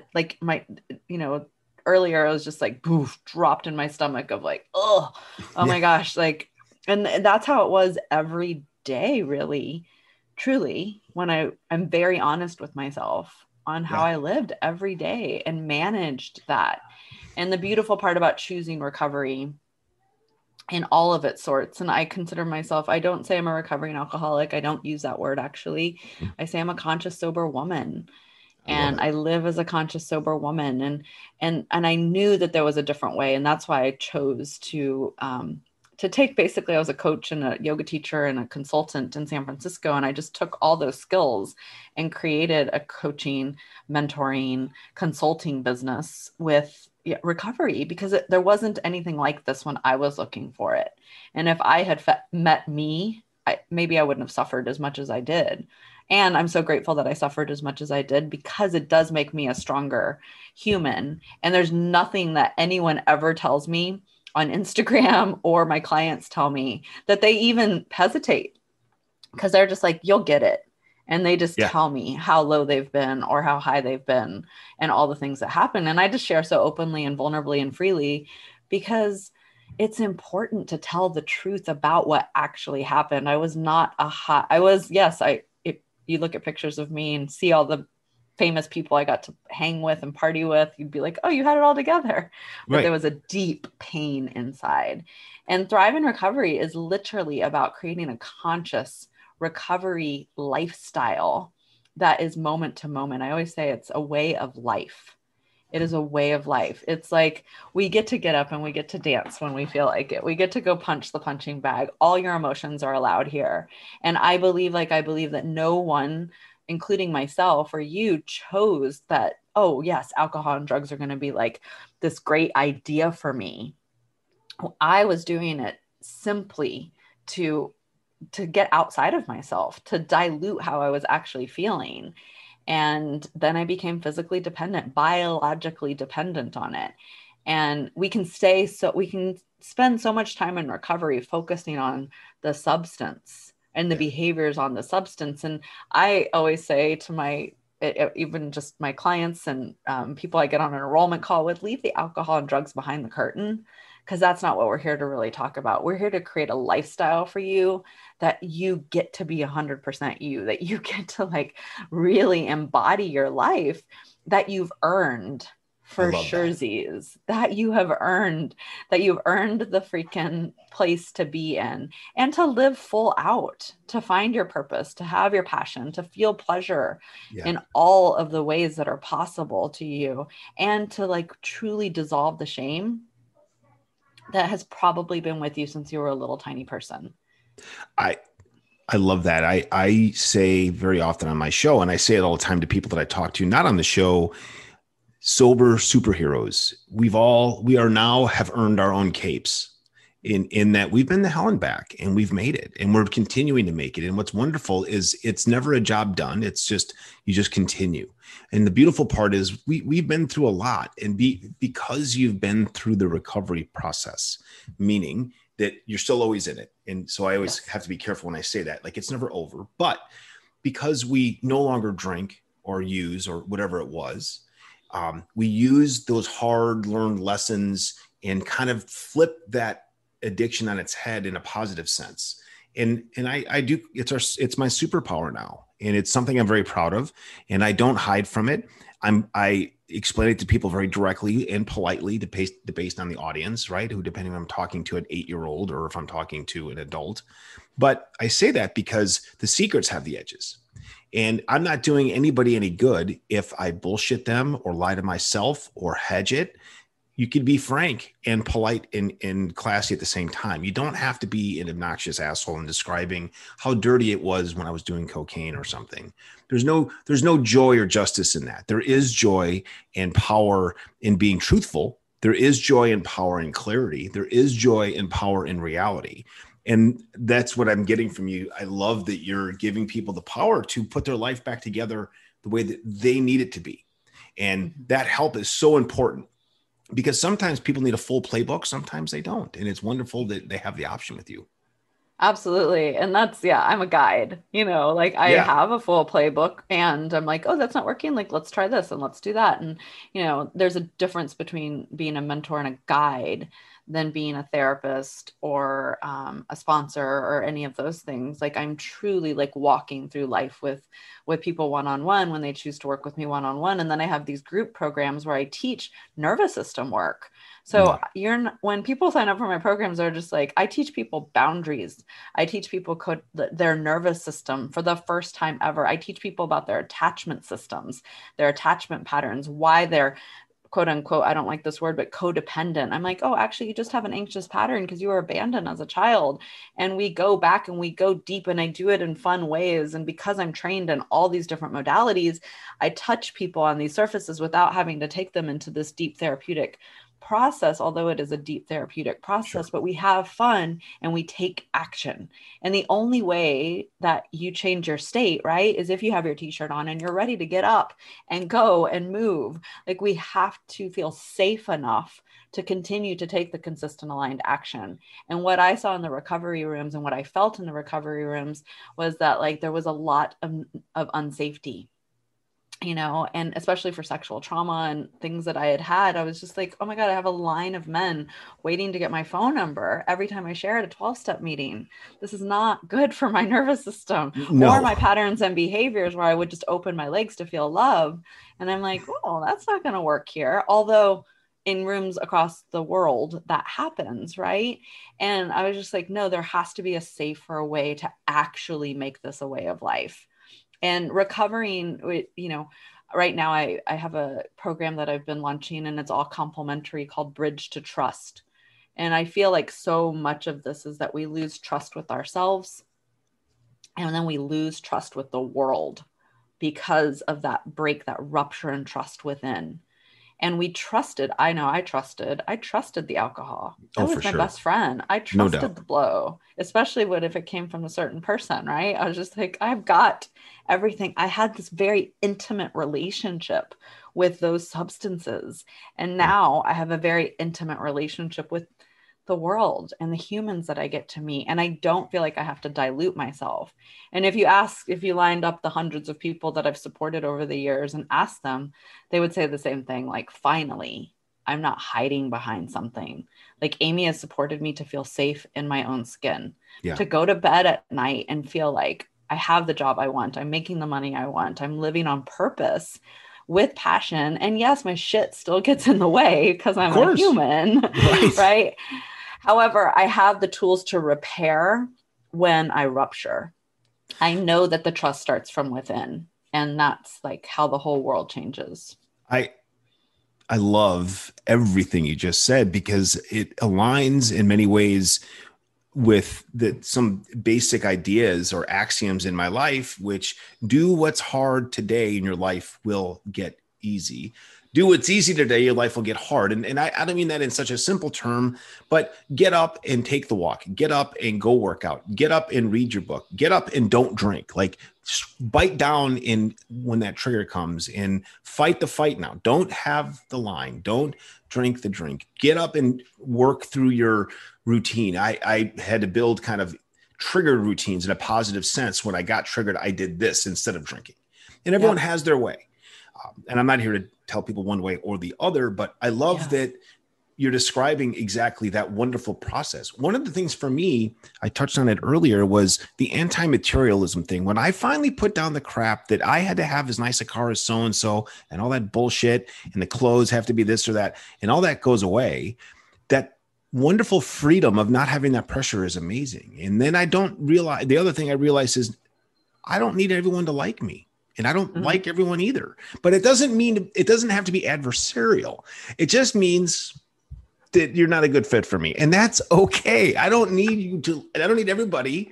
earlier I was just poof, dropped in my stomach of oh my gosh, And that's how it was every day, really, truly, when I'm very honest with myself on how I lived every day and managed that. And the beautiful part about choosing recovery in all of its sorts, and I consider myself, I don't say I'm a recovering alcoholic. I don't use that word actually. I say I'm a conscious, sober woman. And I live as a conscious, sober woman. And I knew that there was a different way. And that's why I chose to take, basically, I was a coach and a yoga teacher and a consultant in San Francisco. And I just took all those skills and created a coaching, mentoring, consulting business with recovery, because there wasn't anything like this when I was looking for it. And if I had met me, maybe I wouldn't have suffered as much as I did. And I'm so grateful that I suffered as much as I did, because it does make me a stronger human. And there's nothing that anyone ever tells me on Instagram or my clients tell me that they even hesitate, because they're just like, you'll get it. And they just tell me how low they've been or how high they've been and all the things that happen. And I just share so openly and vulnerably and freely, because it's important to tell the truth about what actually happened. I was not you look at pictures of me and see all the famous people I got to hang with and party with, you'd be like, oh, you had it all together. But there was a deep pain inside. And Thrive in Recovery is literally about creating a conscious recovery lifestyle that is moment to moment. I always say it's a way of life. It is a way of life. It's like we get to get up and we get to dance when we feel like it. We get to go punch the punching bag. All your emotions are allowed here. And I believe that no one, including myself or you, chose that, oh yes, alcohol and drugs are going to be like this great idea for me. I was doing it simply to get outside of myself, to dilute how I was actually feeling. And then I became physically dependent, biologically dependent on it. And we can spend so much time in recovery focusing on the substance and the behaviors on the substance. And I always say to even just my clients and people I get on an enrollment call with, leave the alcohol and drugs behind the curtain, because that's not what we're here to really talk about. We're here to create a lifestyle for you that you get to be 100% you, that you get to like really embody your life that you've earned for surezies, that you've earned the freaking place to be in, and to live full out, to find your purpose, to have your passion, to feel pleasure in all of the ways that are possible to you, and to like truly dissolve the shame that has probably been with you since you were a little tiny person. I love that. I say very often on my show, and I say it all the time to people that I talk to, not on the show, sober superheroes. We are now have earned our own capes in that we've been to hell and back, and we've made it, and we're continuing to make it. And what's wonderful is it's never a job done. It's just, you just continue. And the beautiful part is we've been through a lot, and because you've been through the recovery process, meaning that you're still always in it. And so I always have to be careful when I say that, like it's never over, but because we no longer drink or use or whatever it was, we use those hard learned lessons and kind of flip that addiction on its head in a positive sense. And I do, it's my superpower now. And it's something I'm very proud of, and I don't hide from it. I explain it to people very directly and politely, based on the audience, right? Who, depending on if I'm talking to an 8-year-old or if I'm talking to an adult. But I say that because the secrets have the edges. And I'm not doing anybody any good if I bullshit them or lie to myself or hedge it. You can be frank and polite and classy at the same time. You don't have to be an obnoxious asshole in describing how dirty it was when I was doing cocaine or something. There's no joy or justice in that. There is joy and power in being truthful. There is joy and power in clarity. There is joy and power in reality. And that's what I'm getting from you. I love that you're giving people the power to put their life back together the way that they need it to be. And that help is so important, because sometimes people need a full playbook. Sometimes they don't. And it's wonderful that they have the option with you. Absolutely. And that's, I'm a guide, like I have a full playbook, and I'm like, oh, that's not working. Like, let's try this and let's do that. And, there's a difference between being a mentor and a guide. than being a therapist or a sponsor or any of those things. Like I'm truly like walking through life with people one-on-one when they choose to work with me one-on-one. And then I have these group programs where I teach nervous system work. So when people sign up for my programs, they're just like, I teach people boundaries. I teach people their nervous system for the first time ever. I teach people about their attachment systems, their attachment patterns, why they're quote unquote, I don't like this word, but codependent. I'm like, oh, actually, you just have an anxious pattern because you were abandoned as a child. And we go back and we go deep, and I do it in fun ways. And because I'm trained in all these different modalities, I touch people on these surfaces without having to take them into this deep therapeutic process, although it is a deep therapeutic process. But we have fun and we take action. And the only way that you change your state, right, is if you have your t-shirt on and you're ready to get up and go and move. Like we have to feel safe enough to continue to take the consistent aligned action. And what I saw in the recovery rooms and what I felt in the recovery rooms was that like there was a lot of unsafety, and especially for sexual trauma and things that I had, I was just like, oh my God, I have a line of men waiting to get my phone number every time I share at a 12-step meeting. This is not good for my nervous system or my patterns and behaviors where I would just open my legs to feel love. And I'm like, oh, that's not going to work here. Although in rooms across the world that happens, right? And I was just like, no, there has to be a safer way to actually make this a way of life. And recovering, right now I have a program that I've been launching, and it's all complimentary, called Bridge to Trust. And I feel like so much of this is that we lose trust with ourselves, and then we lose trust with the world because of that break, that rupture in trust within. And we trusted, I trusted the alcohol. That was my best friend. I trusted the blow, especially if it came from a certain person, right? I was just like, I've got everything. I had this very intimate relationship with those substances. And now I have a very intimate relationship with the world and the humans that I get to meet. And I don't feel like I have to dilute myself. And if you lined up the hundreds of people that I've supported over the years and asked them, they would say the same thing. Like, finally, I'm not hiding behind something. Like Amy has supported me to feel safe in my own skin, to go to bed at night and feel like I have the job I want. I'm making the money I want. I'm living on purpose with passion. And yes, my shit still gets in the way because I'm a human, right? However, I have the tools to repair when I rupture. I know that the trust starts from within, and that's like how the whole world changes. I love everything you just said, because it aligns in many ways with some basic ideas or axioms in my life, which do what's hard today and your life will get easy. Do what's easy today, your life will get hard. And I don't mean that in such a simple term, but get up and take the walk. Get up and go work out. Get up and read your book. Get up and don't drink. Like, bite down in when that trigger comes and fight the fight now. Don't have the line. Don't drink the drink. Get up and work through your routine. I had to build kind of triggered routines in a positive sense. When I got triggered, I did this instead of drinking. And everyone has their way. And I'm not here to tell people one way or the other, but I love that you're describing exactly that wonderful process. One of the things for me, I touched on it earlier, was the anti-materialism thing. When I finally put down the crap that I had to have as nice a car as so-and-so and all that bullshit, and the clothes have to be this or that, and all that goes away, that wonderful freedom of not having that pressure is amazing. And then the other thing I realize is I don't need everyone to like me. And I don't like everyone either. But it doesn't have to be adversarial. It just means that you're not a good fit for me. And that's okay. I don't need everybody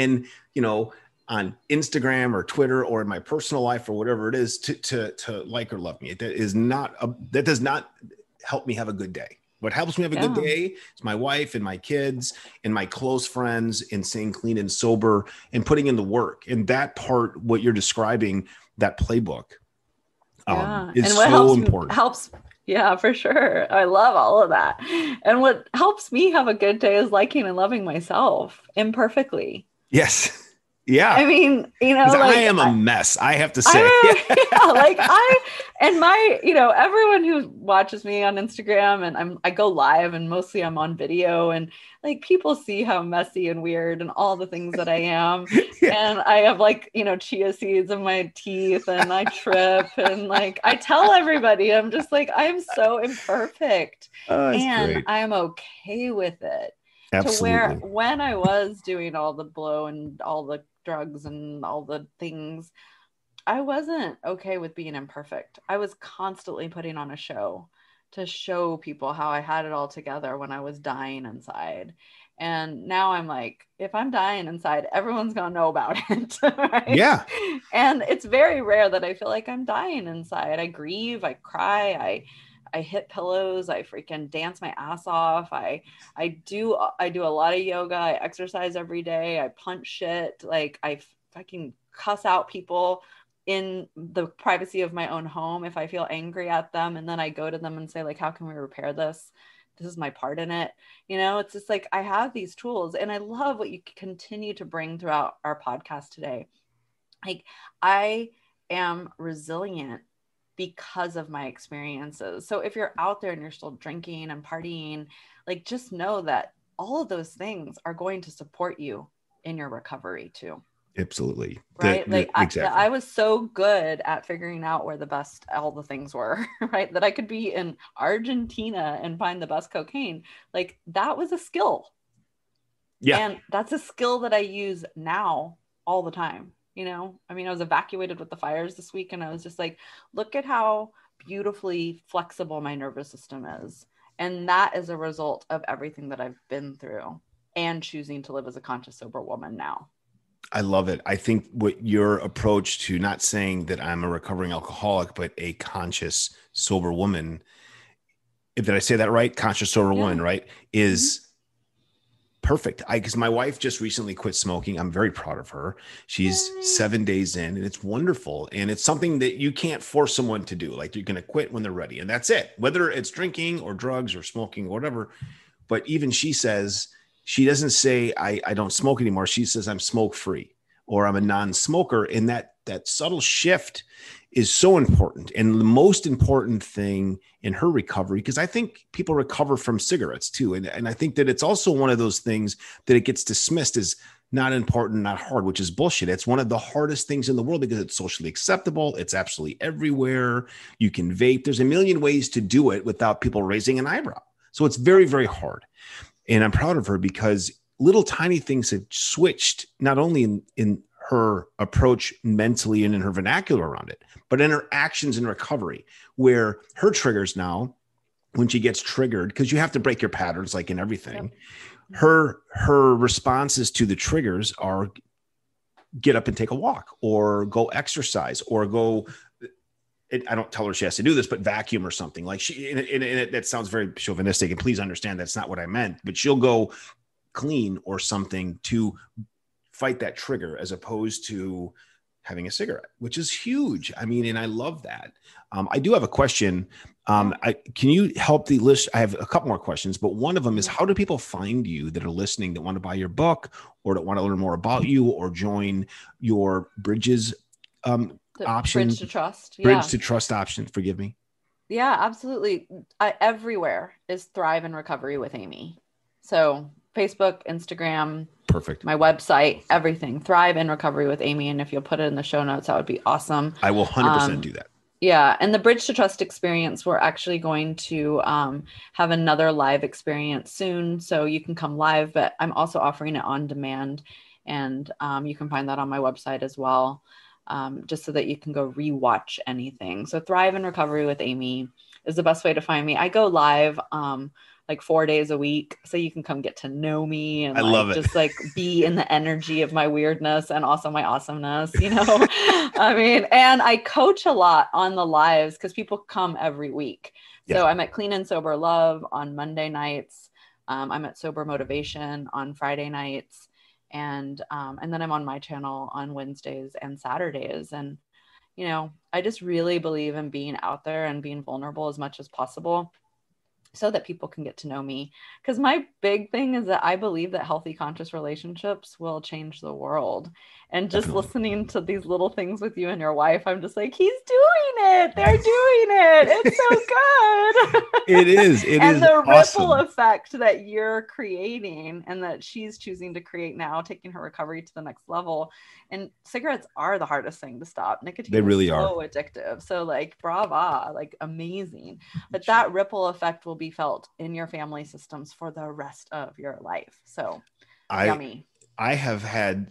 on Instagram or Twitter or in my personal life or whatever it is to like or love me. That does not help me have a good day. What helps me have a good day is my wife and my kids and my close friends, and staying clean and sober and putting in the work. And that part, what you're describing, that playbook, is so important. Yeah, for sure. I love all of that. And what helps me have a good day is liking and loving myself imperfectly. Yes. Yeah. I mean, like, I am a mess, I have to say. Like everyone who watches me on Instagram, and I go live, and mostly I'm on video, and like people see how messy and weird and all the things that I am. Yeah. And I have like, chia seeds in my teeth, and I trip, and like I tell everybody, I'm just like, I'm so imperfect. And Great. I'm okay with it. Absolutely. To where when I was doing all the blow and all the drugs and all the things, I wasn't okay with being imperfect. I was constantly putting on a show to show people how I had it all together when I was dying inside. And now I'm like, if I'm dying inside, everyone's going to know about it. Right? Yeah. And it's very rare that I feel like I'm dying inside. I grieve, I cry, I hit pillows, I freaking dance my ass off. I do a lot of yoga, I exercise every day, I punch shit, like I fucking cuss out people in the privacy of my own home if I feel angry at them, and then I go to them and say, like, how can we repair this? This is my part in it. It's just like I have these tools, and I love what you continue to bring throughout our podcast today. Like, I am resilient because of my experiences. So if you're out there and you're still drinking and partying, like, just know that all of those things are going to support you in your recovery too. Absolutely. Right. Exactly. I was so good at figuring out where all the things were, right, that I could be in Argentina and find the best cocaine. Like, that was a skill. Yeah. And that's a skill that I use now all the time. I mean, I was evacuated with the fires this week, and I was just like, look at how beautifully flexible my nervous system is. And that is a result of everything that I've been through and choosing to live as a conscious, sober woman now. I love it. I think what your approach to not saying that I'm a recovering alcoholic, but a conscious, sober woman, did I say that right? Conscious, sober woman, right? Is perfect. Because my wife just recently quit smoking. I'm very proud of her. She's 7 days in, and it's wonderful. And it's something that you can't force someone to do. Like, you're going to quit when they're ready, and that's it. Whether it's drinking or drugs or smoking or whatever. But even she says, she doesn't say, I don't smoke anymore. She says, I'm smoke free, or I'm a non-smoker. And that subtle shift is so important. And the most important thing in her recovery, because I think people recover from cigarettes too. And I think that it's also one of those things that it gets dismissed as not important, not hard, which is bullshit. It's one of the hardest things in the world because it's socially acceptable. It's absolutely everywhere. You can vape. There's a million ways to do it without people raising an eyebrow. So it's very, very hard. And I'm proud of her because little tiny things have switched, not only in her approach mentally and in her vernacular around it, but in her actions in recovery, where her triggers now, when she gets triggered, because you have to break your patterns like in everything, her responses to the triggers are get up and take a walk, or go exercise, or go, I don't tell her she has to do this, but vacuum or something. Like, that sounds very chauvinistic, and please understand that's not what I meant, but she'll go clean or something to fight that trigger, as opposed to having a cigarette, which is huge. I mean, and I love that. I do have a question. Can you help the list? I have a couple more questions, but one of them is, how do people find you that are listening, that want to buy your book, or that want to learn more about you, or join your Bridges option? Bridge to Trust. Bridge to Trust option. Forgive me. Yeah, absolutely. Everywhere is Thrive in Recovery with Amy. So Facebook, Instagram, perfect. My website, everything. Thrive in Recovery with Amy. And if you'll put it in the show notes, that would be awesome. I will 100% do that. Yeah. And the Bridge to Trust experience, we're actually going to have another live experience soon. So you can come live, but I'm also offering it on demand. And you can find that on my website as well, just so that you can go rewatch anything. So Thrive in Recovery with Amy is the best way to find me. I go live like 4 days a week, so you can come get to know me and love it. Just like be in the energy of my weirdness and also my awesomeness, I mean, and I coach a lot on the lives because people come every week. Yeah. So I'm at Clean and Sober Love on Monday nights. I'm at Sober Motivation on Friday nights. And then I'm on my channel on Wednesdays and Saturdays. And, I just really believe in being out there and being vulnerable as much as possible. so that people can get to know me. Because my big thing is that I believe that healthy, conscious relationships will change the world. And just listening to these little things with you and your wife, I'm just like, he's doing it. They're doing it. It's so good. It is. And the awesome. ripple effect that you're creating and that she's choosing to create now, taking her recovery to the next level. And cigarettes are the hardest thing to stop. Nicotine they really is so are addictive. So like, brava, like amazing. But that ripple effect will be felt in your family systems for the rest of your life. So yummy. I have had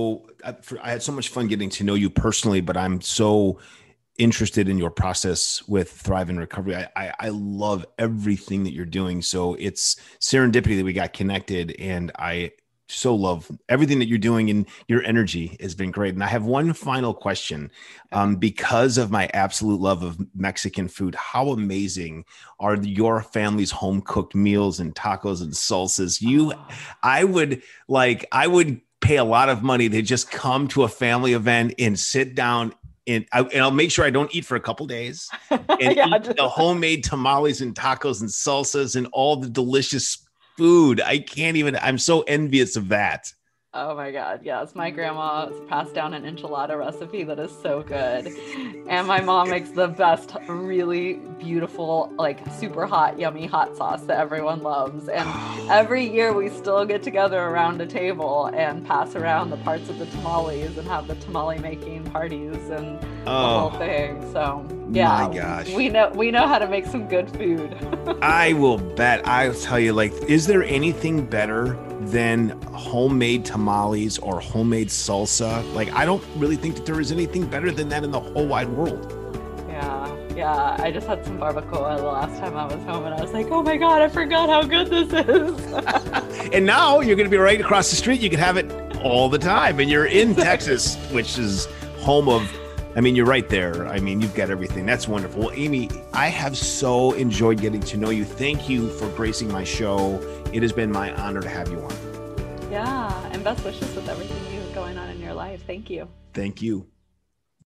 I had so much fun getting to know you personally, but I'm so interested in your process with Thrive in Recovery. I love everything that you're doing. So it's serendipity that we got connected, and I so love everything that you're doing, and your energy has been great. And I have one final question. Because of my absolute love of Mexican food, how amazing are your family's home cooked meals and tacos and salsas? I would pay a lot of money to just come to a family event and sit down, and I'll make sure I don't eat for a couple days and eat the homemade tamales and tacos and salsas and all the delicious food. I'm so envious of that. Oh my God. Yes. My grandma passed down an enchilada recipe that is so good. And my mom makes the best, really beautiful, like super hot, yummy hot sauce that everyone loves. And every year we still get together around a table and pass around the parts of the tamales and have the tamale making parties and the whole thing. So yeah, my gosh, we know how to make some good food. I will bet. I'll tell you, like, is there anything better than homemade tamales or homemade salsa? Like, I don't really think that there is anything better than that in the whole wide world. Yeah. I just had some barbacoa the last time I was home, and I was like, oh my God, I forgot how good this is. And now you're going to be right across the street. You can have it all the time. And you're in Texas, which is home of, you're right there. You've got everything. That's wonderful. Well, Amy, I have so enjoyed getting to know you. Thank you for gracing my show. It has been my honor to have you on. Yeah, and best wishes with everything you have going on in your life. Thank you. Thank you.